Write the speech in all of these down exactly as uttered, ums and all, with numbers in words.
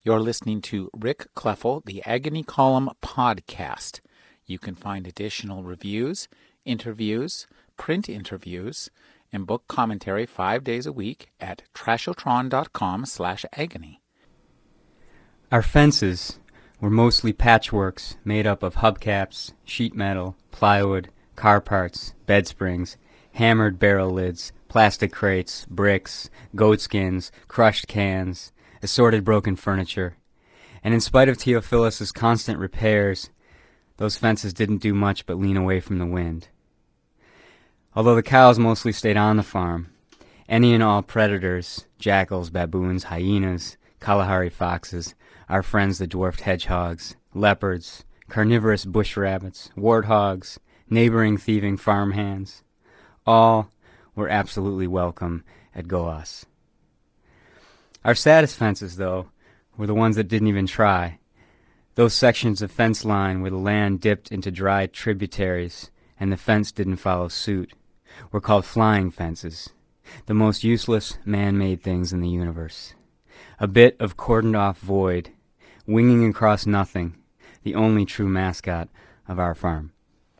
You're listening to Rick Kleffel, the Agony Column podcast. You can find additional reviews, interviews, print interviews, and book commentary five days a week at trashotron.com slash agony. Our fences were mostly patchworks made up of hubcaps, sheet metal, plywood, car parts, bed springs, hammered barrel lids, plastic crates, bricks, goatskins, crushed cans, assorted broken furniture. And in spite of Theophilus' constant repairs, those fences didn't do much but lean away from the wind. Although the cows mostly stayed on the farm, any and all predators, jackals, baboons, hyenas, Kalahari foxes, our friends the dwarfed hedgehogs, leopards, carnivorous bush rabbits, warthogs, neighboring thieving farmhands, all were absolutely welcome at Goas. Our saddest fences, though, were the ones that didn't even try. Those sections of fence line where the land dipped into dry tributaries and the fence didn't follow suit were called flying fences, the most useless man-made things in the universe. A bit of cordoned-off void, winging across nothing, the only true mascot of our farm.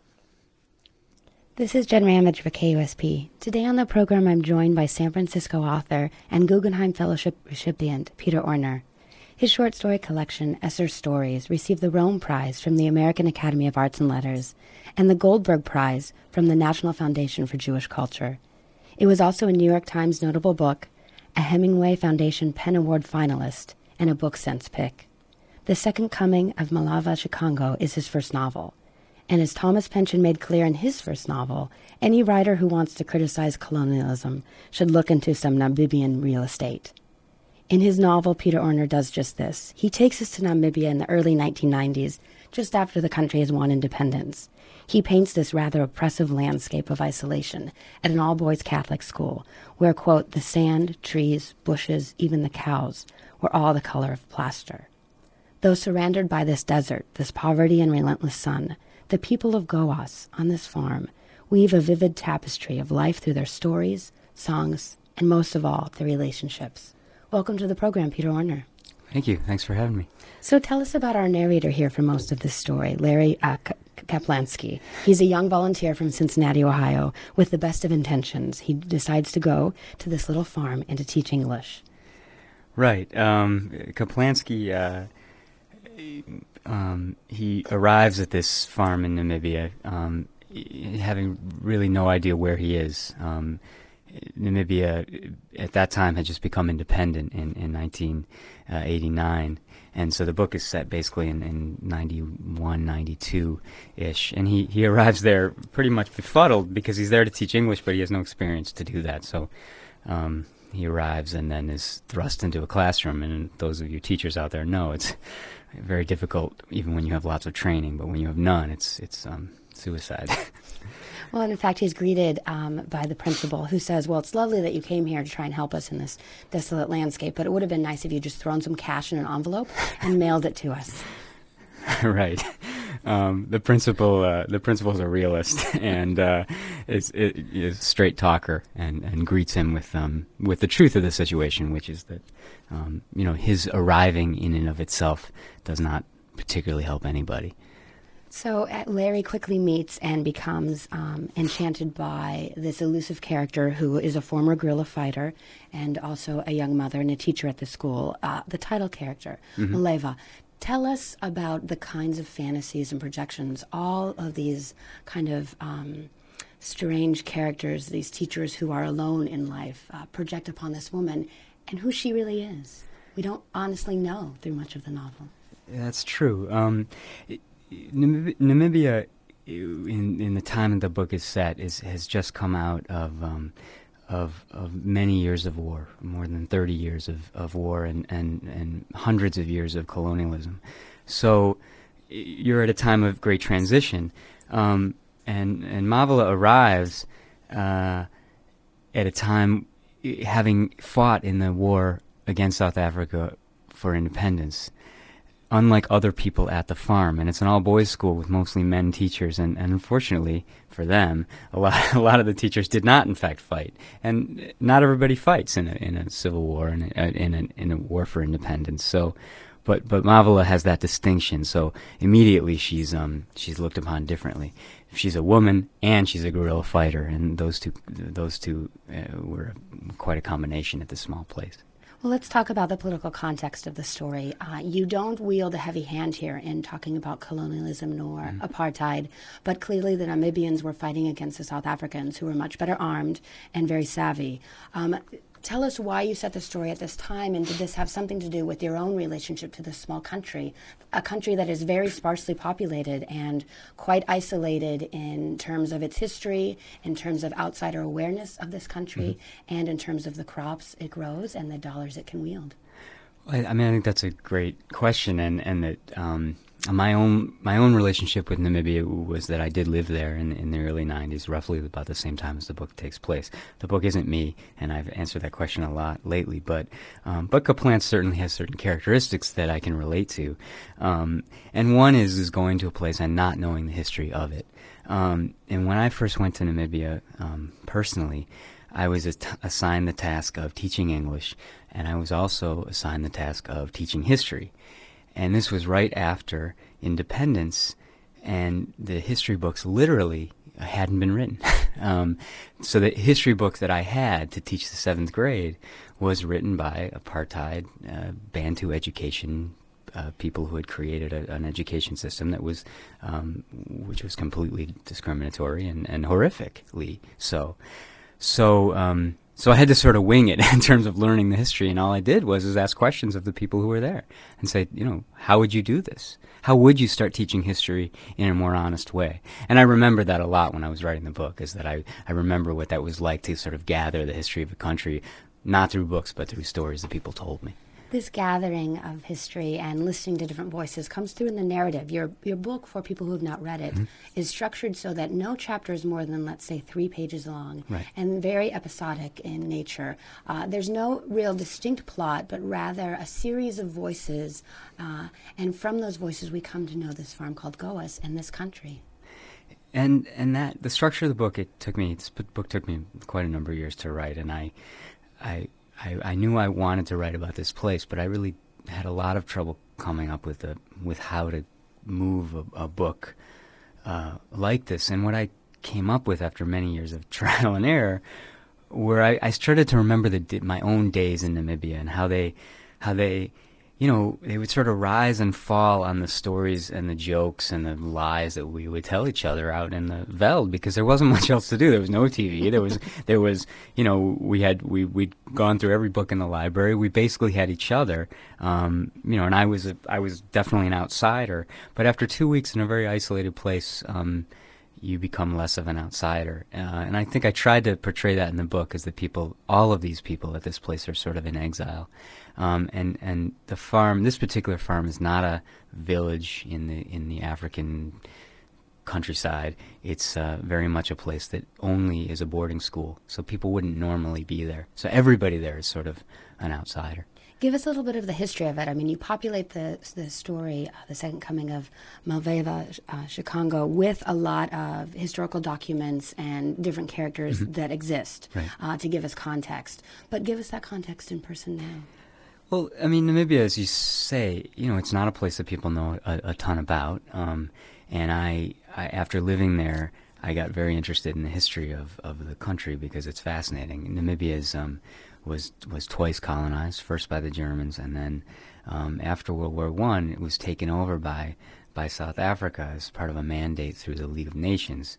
This is Jen Ramage for K U S P. Today on the program, I'm joined by San Francisco author and Guggenheim Fellowship recipient Peter Orner. His short story collection, Esser Stories, received the Rome Prize from the American Academy of Arts and Letters and the Goldberg Prize from the National Foundation for Jewish Culture. It was also a New York Times notable book, a Hemingway Foundation Pen Award finalist, and a Book Sense pick. The Second Coming of Malava Chikango is his first novel. And as Thomas Pynchon made clear in his first novel, any writer who wants to criticize colonialism should look into some Namibian real estate. In his novel, Peter Orner does just this. He takes us to Namibia in the early nineteen nineties, just after the country has won independence. He paints this rather oppressive landscape of isolation at an all-boys Catholic school, where, quote, the sand, trees, bushes, even the cows, were all the color of plaster. Though surrendered by this desert, this poverty and relentless sun, the people of Goas, on this farm, weave a vivid tapestry of life through their stories, songs, and most of all, their relationships. Welcome to the program, Peter Orner. Thank you. Thanks for having me. So tell us about our narrator here for most of this story, Larry uh, K- Kaplansky. He's a young volunteer from Cincinnati, Ohio, with the best of intentions. He decides to go to this little farm and to teach English. Right. Um, Kaplansky, uh, um, he arrives at this farm in Namibia um, having really no idea where he is. Um, Namibia, at that time, had just become independent in, in nineteen eighty-nine. And so the book is set basically in, in ninety-one, ninety-two-ish. And he, he arrives there pretty much befuddled because he's there to teach English, but he has no experience to do that. So um, he arrives and then is thrust into a classroom. And those of you teachers out there know it's very difficult even when you have lots of training. But when you have none, it's, it's um, suicide. Well, and in fact, he's greeted um, by the principal, who says, well, it's lovely that you came here to try and help us in this desolate landscape, but it would have been nice if you just thrown some cash in an envelope and mailed it to us. Right. Um, the principal, uh, the principal's a realist and uh, is, is a straight talker, and, and greets him with um, with the truth of the situation, which is that um, you know his arriving in and of itself does not particularly help anybody. So uh, Larry quickly meets and becomes um, enchanted by this elusive character who is a former guerrilla fighter and also a young mother and a teacher at the school, uh, the title character, mm-hmm. Maleva. Tell us about the kinds of fantasies and projections all of these kind of um, strange characters, these teachers who are alone in life, uh, project upon this woman and who she really is. We don't honestly know through much of the novel. That's true. Um, it, Namib- Namibia, in in the time that the book is set, is has just come out of um, of of many years of war, more than thirty years of, of war, and, and, and hundreds of years of colonialism. So you're at a time of great transition, um, and and Mavala arrives uh, at a time having fought in the war against South Africa for independence, unlike other people at the farm. And it's an all-boys school with mostly men teachers, and, and unfortunately for them, a lot a lot of the teachers did not, in fact, fight. And not everybody fights in a, in a civil war, and in a, in, a, in a war for independence. So but but Mavila has that distinction, so immediately she's um she's looked upon differently. She's a woman and she's a guerrilla fighter, and those two those two uh, were quite a combination at this small place. Well, let's talk about the political context of the story. Uh, you don't wield a heavy hand here in talking about colonialism nor mm-hmm. apartheid, but clearly the Namibians were fighting against the South Africans, who were much better armed and very savvy. Um, tell us why you set the story at this time, and did this have something to do with your own relationship to this small country, a country that is very sparsely populated and quite isolated in terms of its history, in terms of outsider awareness of this country, mm-hmm. and in terms of the crops it grows and the dollars it can wield? I, I mean, I think that's a great question, and and that um, my own my own relationship with Namibia was that I did live there in, in the early nineties, roughly about the same time as the book takes place. The book isn't me, and I've answered that question a lot lately, but um, but Kaplans certainly has certain characteristics that I can relate to, um, and one is is going to a place and not knowing the history of it. Um, and when I first went to Namibia, um, personally, I was at- assigned the task of teaching English, and I was also assigned the task of teaching history. And this was right after independence, and the history books literally hadn't been written. um, so the history book that I had to teach the seventh grade was written by apartheid, uh, Bantu education uh, people who had created a, an education system that was, um, which was completely discriminatory and, and horrifically so. So, um, so I had to sort of wing it in terms of learning the history, and all I did was is ask questions of the people who were there and say, you know, how would you do this? How would you start teaching history in a more honest way? And I remember that a lot when I was writing the book, is that I, I remember what that was like to sort of gather the history of a country, not through books, but through stories that people told me. This gathering of history and listening to different voices comes through in the narrative. Your your book, for people who have not read it, mm-hmm. is structured so that no chapter is more than, let's say, three pages long, right. and very episodic in nature. Uh, there's no real distinct plot, but rather a series of voices, uh, and from those voices we come to know this farm called Goas and this country. And and that the structure of the book, it took me. This book took me quite a number of years to write, and I, I. I, I knew I wanted to write about this place, but I really had a lot of trouble coming up with a, with how to move a, a book uh, like this. And what I came up with after many years of trial and error, where I, I started to remember the, my own days in Namibia and how they, how they, you know, they would sort of rise and fall on the stories and the jokes and the lies that we would tell each other out in the veld, because there wasn't much else to do. There was no T V. There was, there was, you know, we had, we, we'd gone through every book in the library. We basically had each other, um, you know, and I was, a, I was definitely an outsider. But after two weeks in a very isolated place, um, you become less of an outsider. Uh, and I think I tried to portray that in the book, as the people, all of these people at this place are sort of in exile. Um, and, and the farm, this particular farm, is not a village in the in the African countryside. It's uh, very much a place that only is a boarding school, so people wouldn't normally be there. So everybody there is sort of an outsider. Give us a little bit of the history of it. I mean, you populate the the story, uh, the second coming of Malveva uh, Shikango, with a lot of historical documents and different characters mm-hmm. that exist right. uh, to give us context. But give us that context in person now. Well, I mean, Namibia, as you say, you know, it's not a place that people know a, a ton about. Um, and I, I, after living there, I got very interested in the history of, of the country because it's fascinating. Namibia is, um, was was twice colonized, first by the Germans, and then um, after World War One, it was taken over by by South Africa as part of a mandate through the League of Nations.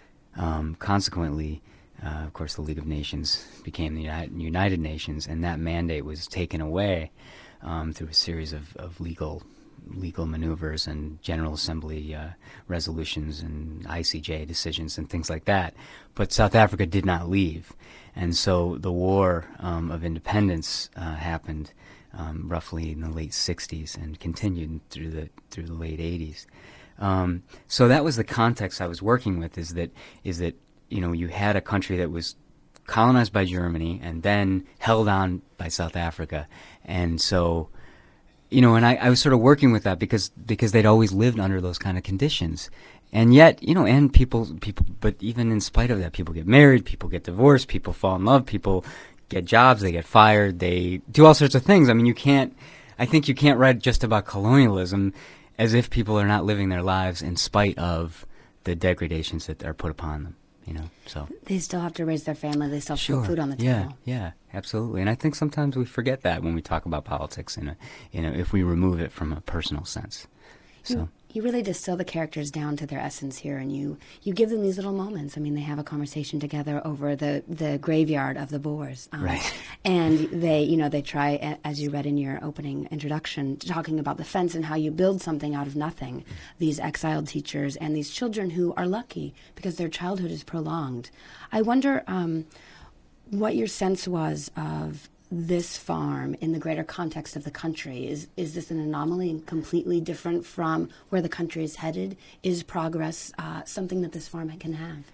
Um, consequently, Uh, of course, the League of Nations became the United, United Nations, and that mandate was taken away um, through a series of, of legal legal maneuvers and General Assembly uh, resolutions and I C J decisions and things like that. But South Africa did not leave, and so the War um, of Independence uh, happened um, roughly in the late sixties and continued through the through the late eighties. Um, so that was the context I was working with. Is that is that you know, you had a country that was colonized by Germany and then held on by South Africa. And so, you know, and I, I was sort of working with that because because they'd always lived under those kind of conditions. And yet, you know, and people, people, but even in spite of that, people get married, people get divorced, people fall in love, people get jobs, they get fired, they do all sorts of things. I mean, you can't, I think you can't write just about colonialism as if people are not living their lives in spite of the degradations that are put upon them. You know, so they still have to raise their family. They still have to sure. put food on the yeah, table. Yeah, absolutely. And I think sometimes we forget that when we talk about politics. In a, you know, if we remove it from a personal sense. So. You, you really distill the characters down to their essence here, and you, you give them these little moments. I mean, they have a conversation together over the, the graveyard of the Boers, um, right? And they, you know, they try, as you read in your opening introduction, talking about the fence and how you build something out of nothing. These exiled teachers and these children who are lucky because their childhood is prolonged. I wonder um, what your sense was of this farm in the greater context of the country. Is is this an anomaly and completely different from where the country is headed? Is progress uh, something that this farm can have?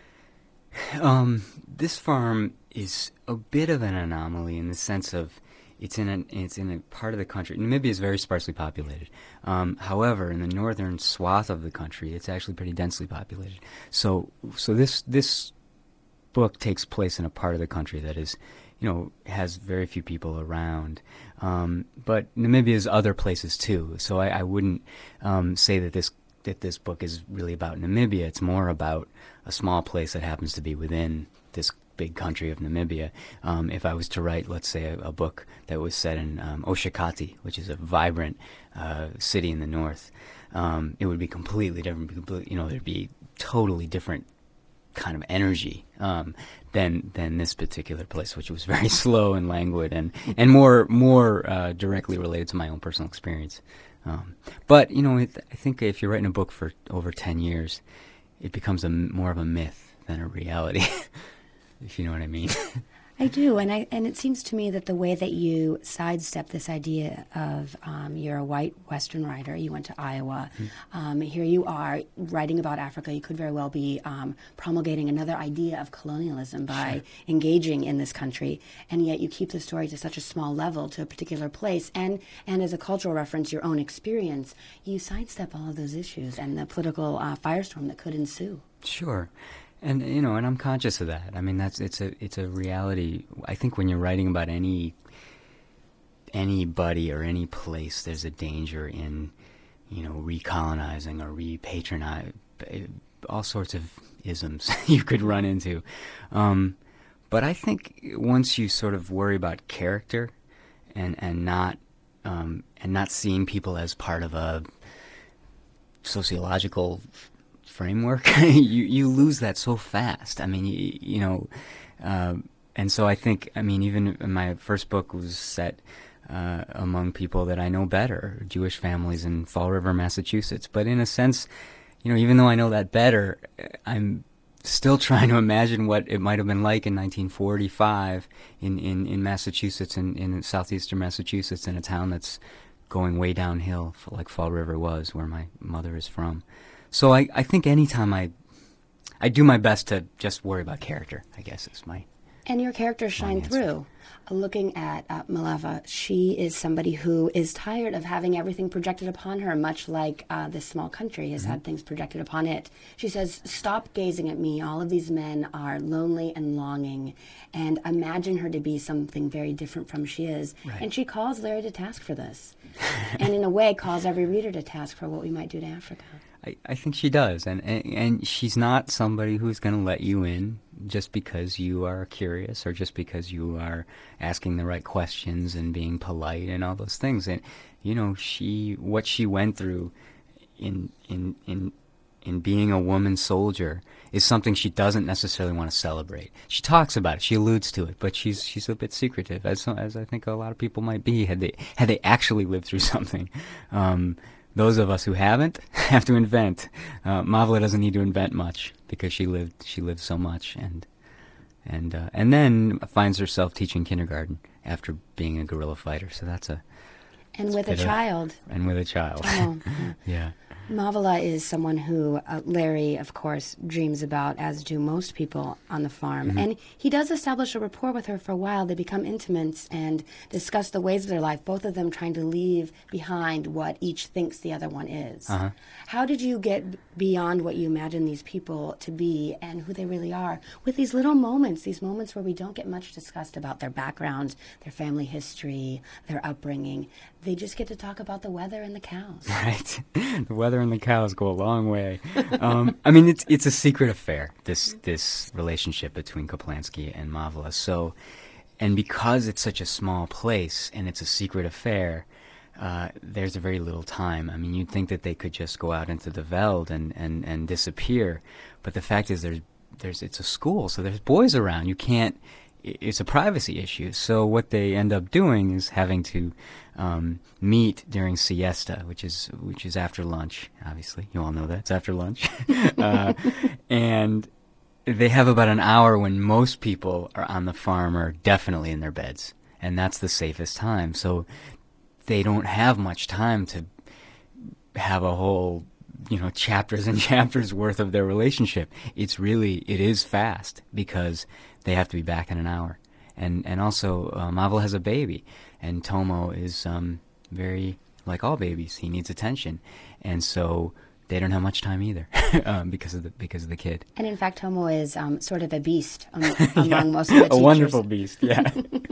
Um, this farm is a bit of an anomaly in the sense of it's in a, it's in a part of the country. Namibia is very sparsely populated. Um, however, in the northern swath of the country, it's actually pretty densely populated. So so this this book takes place in a part of the country that is, you know, has very few people around. Um, but Namibia is other places too. So I, I wouldn't um, say that this that this book is really about Namibia. It's more about a small place that happens to be within this big country of Namibia. Um, if I was to write, let's say, a, a book that was set in um, Oshakati, which is a vibrant uh, city in the north, um, it would be completely different. You know, there'd be totally different kind of energy um, than than this particular place, which was very slow and languid and and more more uh, directly related to my own personal experience. Um, but you know, it, I think if you're writing a book for over ten years, it becomes a more of a myth than a reality, if you know what I mean. I do, and I and it seems to me that the way that you sidestep this idea of um, you're a white Western writer, you went to Iowa, mm-hmm. um, here you are writing about Africa. You could very well be um, promulgating another idea of colonialism by sure. engaging in this country, and yet you keep the story to such a small level, to a particular place, and and as a cultural reference, your own experience. You sidestep all of those issues and the political uh, firestorm that could ensue. Sure. And you know, and I'm conscious of that. I mean, that's it's a it's a reality. I think when you're writing about any anybody or any place, there's a danger in, you know, recolonizing or repatronizing, all sorts of isms you could run into. Um, but I think once you sort of worry about character and and not um, and not seeing people as part of a sociological framework, you you lose that so fast. I mean, you, you know, uh, and so I think, I mean, even my first book was set uh, among people that I know better, Jewish families in Fall River, Massachusetts. But in a sense, you know, even though I know that better, I'm still trying to imagine what it might have been like in nineteen forty-five in, in, in Massachusetts, in, in southeastern Massachusetts, in a town that's going way downhill, like Fall River was, where my mother is from. So I, I think anytime I I do my best to just worry about character, I guess is my And your characters shine answer. through. Looking at uh, Maleva, she is somebody who is tired of having everything projected upon her, much like uh, this small country has mm-hmm. had things projected upon it. She says, stop gazing at me. All of these men are lonely and longing, and imagine her to be something very different from she is. Right. And she calls Larry to task for this, and in a way calls every reader to task for what we might do to Africa. I, I think she does, and, and and she's not somebody who's going to let you in just because you are curious or just because you are asking the right questions and being polite and all those things. And you know, she what she went through in in in in being a woman soldier is something she doesn't necessarily want to celebrate. She talks about it, she alludes to it, but she's she's a bit secretive, as as I think a lot of people might be had they had they actually lived through something. Um, Those of us who haven't have to invent. Uh, Mavla doesn't need to invent much because she lived she lived so much, and and uh, and then finds herself teaching kindergarten after being a guerrilla fighter. So that's a and with a child of, and with a child. Oh, yeah. yeah. Mavala is someone who uh, Larry, of course, dreams about, as do most people on the farm. Mm-hmm. And he does establish a rapport with her for a while. They become intimates and discuss the ways of their life, both of them trying to leave behind what each thinks the other one is. Uh-huh. How did you get beyond what you imagine these people to be and who they really are with these little moments, these moments where we don't get much discussed about their background, their family history, their upbringing? They just get to talk about the weather and the cows. Right. The weather and the cows go a long way. Um, I mean, it's it's a secret affair, this this relationship between Kaplansky and Mavala. So, and because it's such a small place and it's a secret affair, uh, there's a very little time. I mean, you'd think that they could just go out into the veld and, and, and disappear, but the fact is there's there's it's a school, so there's boys around. You can't. It's a privacy issue. So what they end up doing is having to um, meet during siesta, which is which is after lunch. Obviously, you all know that it's after lunch, uh, and they have about an hour when most people are on the farm are definitely in their beds, and that's the safest time. So they don't have much time to have a whole, you know, chapters and chapters worth of their relationship. It's really, it is fast because they have to be back in an hour. And and also, uh, Mavala has a baby, and Tomo is um, very, like all babies, he needs attention. And so they don't have much time either um, because of the because of the kid. And in fact, Tomo is um, sort of a beast um, among Yeah, most of the teachers. a wonderful beast, yeah.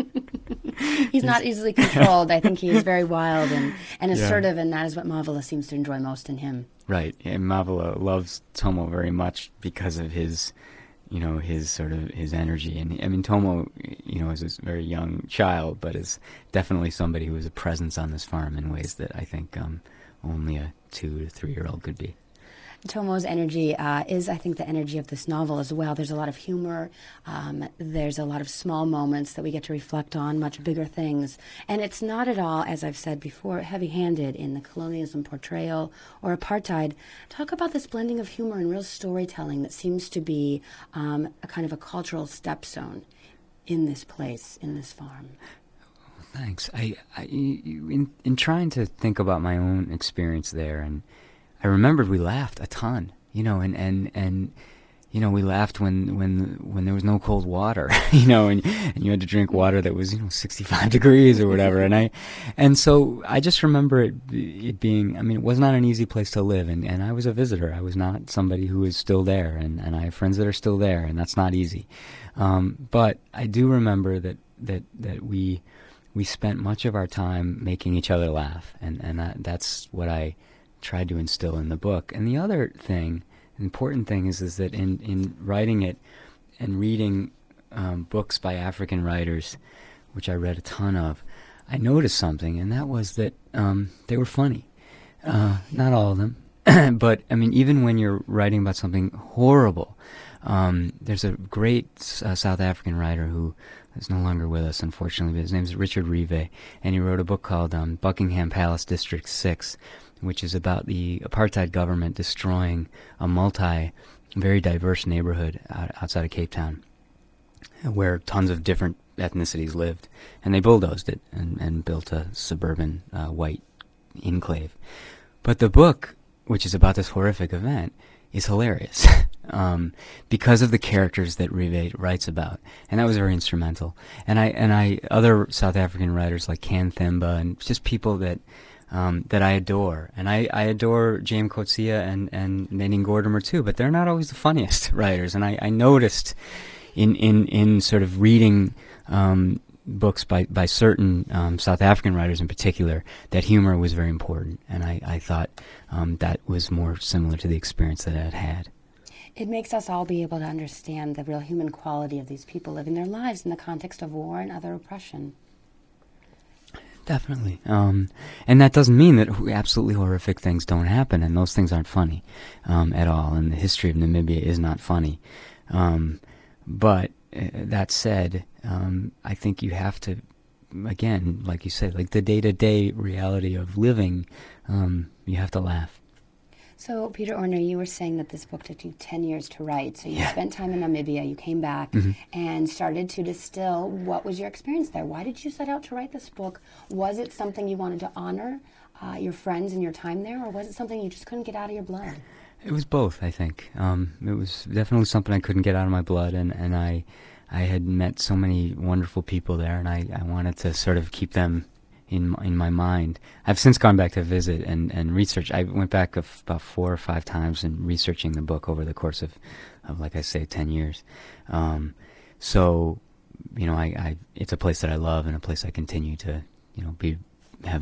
He's not easily controlled. I think he is very wild and, and Yeah. assertive, and that is what Mavala seems to enjoy most in him. Right, and Mavala loves Tomo very much because of his, you know, his sort of his energy. And I mean, Tomo, you know, is a very young child, but is definitely somebody who is a presence on this farm in ways that I think um, only a two to three year old could be. Tomo's energy uh, is, I think, the energy of this novel as well. There's a lot of humor. Um, there's a lot of small moments that we get to reflect on, much bigger things. And it's not at all, as I've said before, heavy-handed in the colonialism portrayal or apartheid. Talk about this blending of humor and real storytelling that seems to be um, a kind of a cultural stepstone in this place, in this farm. Thanks. I, I in, in trying to think about my own experience there, and I remembered we laughed a ton, you know, and, and, and you know, we laughed when, when, when there was no cold water, you know, and, and you had to drink water that was, you know, sixty-five degrees or whatever. And I, and so I just remember it, it being, I mean, it was not an easy place to live. And, and I was a visitor. I was not somebody who is still there. And, and I have friends that are still there, and that's not easy. Um, but I do remember that, that, that we, we spent much of our time making each other laugh. And, and that, that's what I tried to instill in the book. And the other thing, important thing is is that in, in writing it and reading um, books by African writers, which I read a ton of, I noticed something, and that was that um, they were funny. Uh, not all of them, but I mean, even when you're writing about something horrible, um, there's a great uh, South African writer who is no longer with us, unfortunately, but his name is Richard Rive, and he wrote a book called um, Buckingham Palace District six, which is about the apartheid government destroying a multi, very diverse neighborhood out, outside of Cape Town, where tons of different ethnicities lived. And they bulldozed it and, and built a suburban uh, white enclave. But the book, which is about this horrific event, is hilarious um, because of the characters that Rive writes about. And that was very instrumental. And I, and I, other South African writers like Can Themba and just people that Um, that I adore. And I, I adore James Coetzee and, and Nadine Gordimer too, but they're not always the funniest writers. And I, I noticed in, in, in sort of reading um, books by, by certain um, South African writers in particular that humor was very important. And I, I thought um, that was more similar to the experience that I had had. It makes us all be able to understand the real human quality of these people living their lives in the context of war and other oppression. Definitely. Um, and that doesn't mean that absolutely horrific things don't happen, and those things aren't funny um, at all, and the history of Namibia is not funny. Um, but uh, that said, um, I think you have to, again, like you said, like the day-to-day reality of living, um, you have to laugh. So, Peter Orner, you were saying that this book took you ten years to write. So you Yeah. spent time in Namibia, you came back, Mm-hmm. and started to distill. What was your experience there? Why did you set out to write this book? Was it something you wanted to honor uh, your friends and your time there, or was it something you just couldn't get out of your blood? It was both, I think. Um, it was definitely something I couldn't get out of my blood, and, and I I had met so many wonderful people there, and I, I wanted to sort of keep them in in my mind. I've since gone back to visit and, and research. I went back of about four or five times in researching the book over the course of, of like I say, ten years. Um, so, you know, I, I it's a place that I love and a place I continue to, you know, be have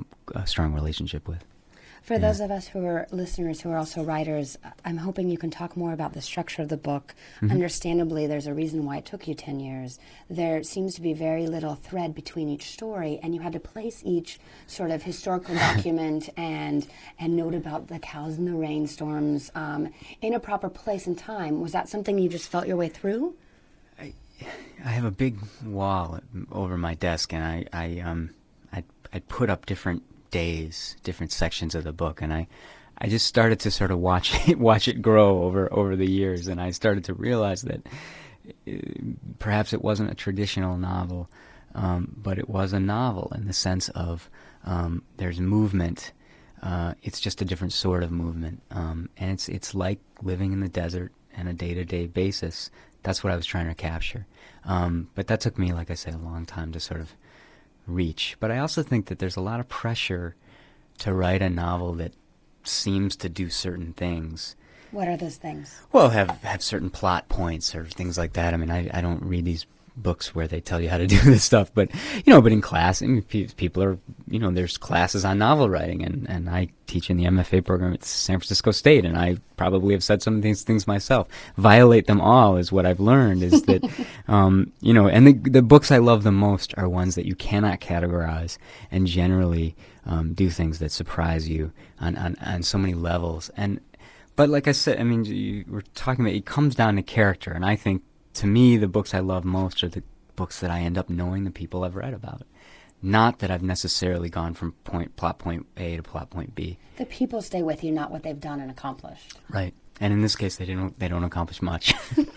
a strong relationship with. For Yeah. those of us who are listeners who are also writers, I'm hoping you can talk more about the structure of the book. Mm-hmm. Understandably, there's a reason why it took you ten years. There seems to be very little thread between each story, and you had to place each sort of historical document and and note about the cows and the rainstorms um, in a proper place and time. Was that something you just felt your way through? I, I have a big wall over my desk, and I, I um I I put up different days, different sections of the book, and I, I just started to sort of watch it, watch it grow over over the years, and I started to realize that uh, perhaps it wasn't a traditional novel, um, but it was a novel in the sense of um, there's movement. Uh, it's just a different sort of movement, um, and it's it's like living in the desert on a day-to-day basis. That's what I was trying to capture, um, but that took me, like I said, a long time to sort of reach. But I also think that there's a lot of pressure to write a novel that seems to do certain things. What are those things? Well, have have certain plot points or things like that. I mean, I, I don't read these books where they tell you how to do this stuff, but you know, but in class, I mean, people are, you know, there's classes on novel writing, and, and I teach in the M F A program at San Francisco State, and I probably have said some of these things myself. Violate them all is what I've learned, is that, um, you know, and the the books I love the most are ones that you cannot categorize and generally um, do things that surprise you on, on, on so many levels. And but like I said, I mean, you were talking about, it comes down to character, and I think, to me, the books I love most are the books that I end up knowing the people I've read about. Not that I've necessarily gone from point plot point A to plot point B. The people stay with you, not what they've done and accomplished. Right. And in this case, they don't they don't accomplish much.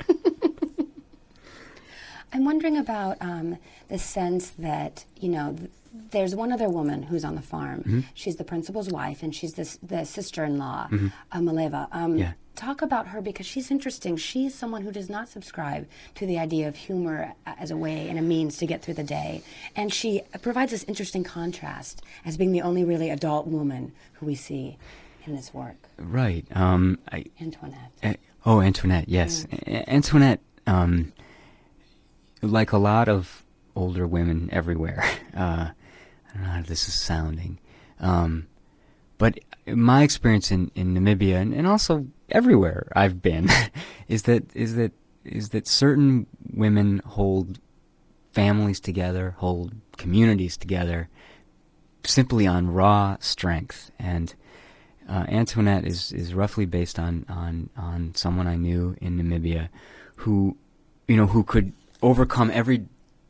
I'm wondering about um, the sense that, you know, th- there's one other woman who's on the farm. Mm-hmm. She's the principal's wife, and she's this, the sister-in-law, mm-hmm. uh, Mileva. Um, yeah. Talk about her, because she's interesting. She's someone who does not subscribe to the idea of humor as a way and a means to get through the day. And she provides this interesting contrast as being the only really adult woman who we see in this work. Right. Um, I, Antoinette. Uh, oh, Antoinette, yes. Mm. A- Antoinette, um, like a lot of older women everywhere, uh, I don't know how this is sounding, um, but my experience in, in Namibia, and, and also everywhere I've been, is that is that is that certain women hold families together, hold communities together, simply on raw strength. And uh, Antoinette is, is roughly based on, on on someone I knew in Namibia, who, you know, who could overcome every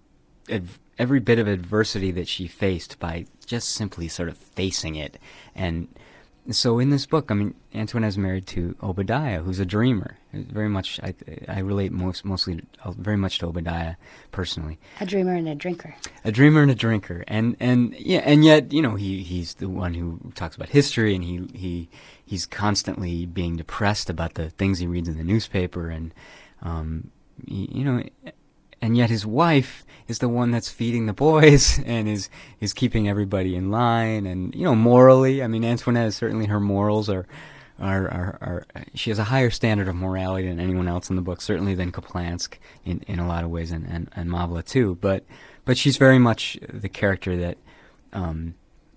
every bit of adversity that she faced by just simply sort of facing it. And so in this book, I mean, Antoinette is married to Obadiah, who's a dreamer. Very much, I, I relate most mostly uh, very much to Obadiah personally. A dreamer and a drinker. A dreamer and a drinker, and and yeah, and yet, you know, he he's the one who talks about history, and he he he's constantly being depressed about the things he reads in the newspaper, and um, he, you know. And yet his wife is the one that's feeding the boys and is, is keeping everybody in line. And, you know, morally, I mean, Antoinette, certainly her morals are, are, are, are, she has a higher standard of morality than anyone else in the book, certainly than Kaplansk in, in a lot of ways, and, and, and Mavla too. But, but she's very much the character that um,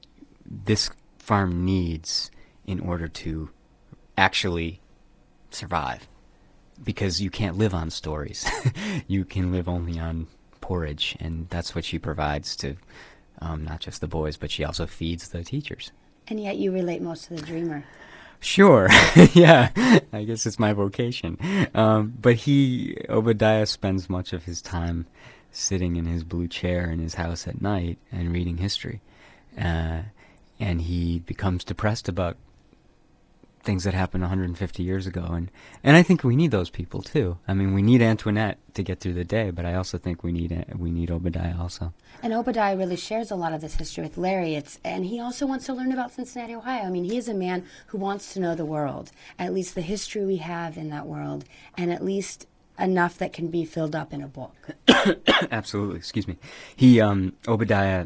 this farm needs in order to actually survive. Because you can't live on stories. You can live only on porridge, and that's what she provides to um, not just the boys, but she also feeds the teachers. And yet you relate most to the dreamer. Sure, yeah, I guess it's my vocation. Um, but he, Obadiah, spends much of his time sitting in his blue chair in his house at night and reading history. Uh, and he becomes depressed about things that happened one hundred fifty years ago, and and I think we need those people too. I mean, we need Antoinette to get through the day, but I also think we need we need Obadiah also. And Obadiah really shares a lot of this history with Larry. It's and he also wants to learn about Cincinnati, Ohio. I mean, he is a man who wants to know the world, at least the history we have in that world, and at least enough that can be filled up in a book. Absolutely. Excuse me. He um, Obadiah.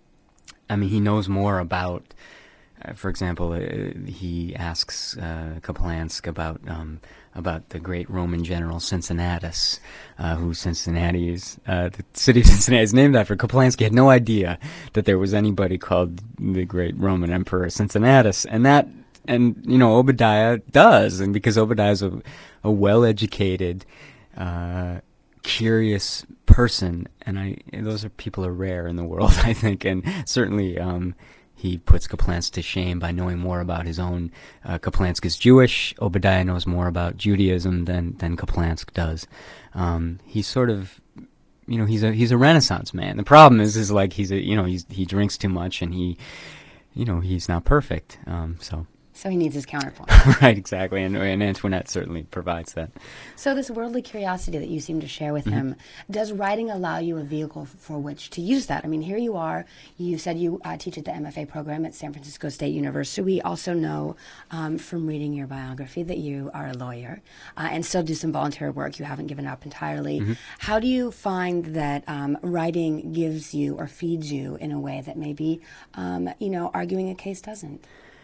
I mean, he knows more about. Uh, for example, uh, he asks uh, Kaplansk about um, about the great Roman general Cincinnatus, uh, who Cincinnati is. Uh, the city of Cincinnati is named after. Kaplansky had no idea that there was anybody called the great Roman emperor Cincinnatus, and that, and you know, Obadiah does, and because Obadiah is a, a well-educated, uh, curious person, and I and those are people are rare in the world, I think, and certainly. Um, He puts Kaplansk to shame by knowing more about his own. Uh, Kaplansk is Jewish. Obadiah knows more about Judaism than than Kaplansk does. Um, he's sort of, you know, he's a he's a Renaissance man. The problem is, is like he's a you know he's he drinks too much and he, you know, he's not perfect. Um, so. So he needs his counterpoint. Right, exactly, and, and Antoinette certainly provides that. So this worldly curiosity that you seem to share with mm-hmm. him, does writing allow you a vehicle for which to use that? I mean, here you are. You said you uh, teach at the M F A program at San Francisco State University. We also know um, from reading your biography that you are a lawyer uh, and still do some voluntary work. You haven't given up entirely. Mm-hmm. How do you find that um, writing gives you or feeds you in a way that maybe, um, you know, arguing a case doesn't?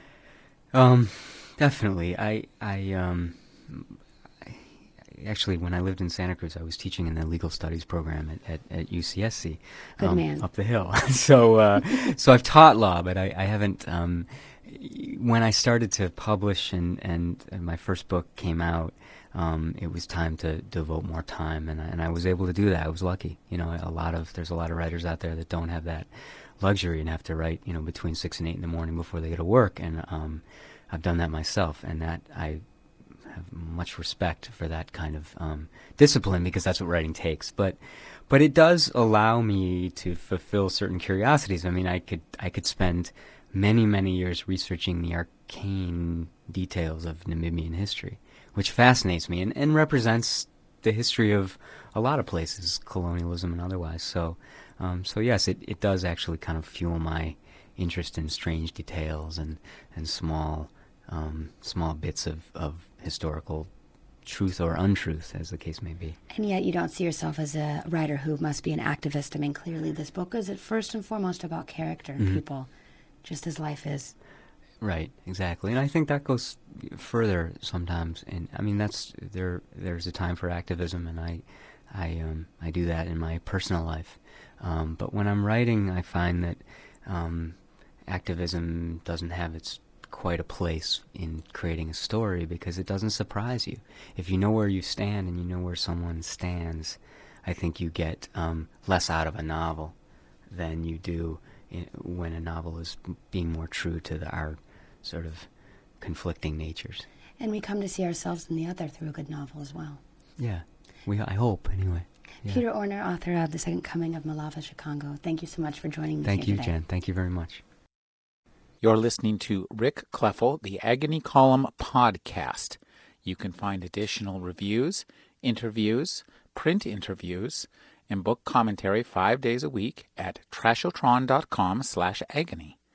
Um, definitely. I, I, um, I, actually, when I lived in Santa Cruz, I was teaching in the legal studies program at, at, at U C S C. Good um, man. Up the hill. so, uh, so I've taught law, but I, I haven't, um, when I started to publish and, and, and my first book came out, um, it was time to devote more time, and I, and I was able to do that. I was lucky. You know, a lot of, there's a lot of writers out there that don't have that luxury and have to write, you know, between six and eight in the morning before they go to work, and um, I've done that myself, and that I have much respect for that kind of um, discipline, because that's what writing takes. But, but it does allow me to fulfill certain curiosities. I mean, I could I could spend many many years researching the arcane details of Namibian history, which fascinates me and, and represents the history of a lot of places, colonialism and otherwise. So. Um, so yes, it, it does actually kind of fuel my interest in strange details and, and small um, small bits of, of historical truth or untruth, as the case may be. And yet you don't see yourself as a writer who must be an activist. I mean, clearly this book is at first and foremost about character and mm-hmm. people, just as life is. Right, exactly. And I think that goes further sometimes. And I mean, that's there. There's a time for activism, and I, I, um, I do that in my personal life. Um, but when I'm writing, I find that um, activism doesn't have its quite a place in creating a story, because it doesn't surprise you. If you know where you stand and you know where someone stands, I think you get um, less out of a novel than you do in, when a novel is being more true to the, our sort of conflicting natures. And we come to see ourselves in the other through a good novel as well. Yeah, we. I hope, anyway. Yeah. Peter Orner, author of The Second Coming of Malava Chikango. Thank you so much for joining me Thank here you, today. Jen. Thank you very much. You're listening to Rick Kleffel, the Agony Column podcast. You can find additional reviews, interviews, print interviews, and book commentary five days a week at trashotron.com slash agony.